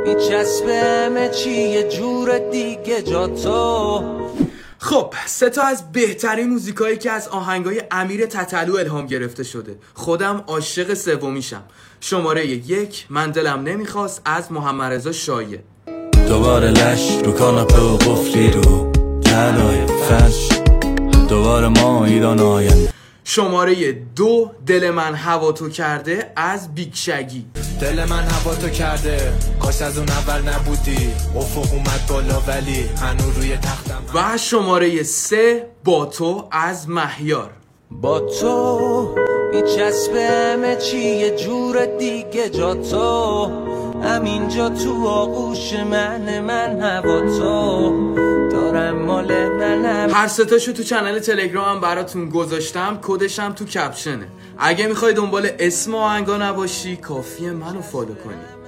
میچسبه چی یه جور دیگه جا تو. خب 3 از بهترین موزیکایی که از آهنگای امیر تتلو الهام گرفته شده. خودم عاشق سومیشم. شماره 1 من دلم نمیخواست از محمد رضا شایع. دوباره لش رو کاناپه و قفلی رو تلای فش، دوباره ما ایران آینده. شماره 2 دل من هوا تو کرده از بیگ شگی. دل من هوا تو کرده، کاش از اون اول نبودی. افق اومد بالا ولی هنو روی تختم. و شماره 3 با تو از مهیار. با تو میچسبه چی یه جور دیگه جا تو. همینجا تو آغوش من هوا تو دارم مال منم. هر 3 تو چنل تلگرامم براتون گذاشتم، کدشم تو کپشنه. اگه میخوای دنبال اسم آهنگا نباشی کافیه منو فالو کنی.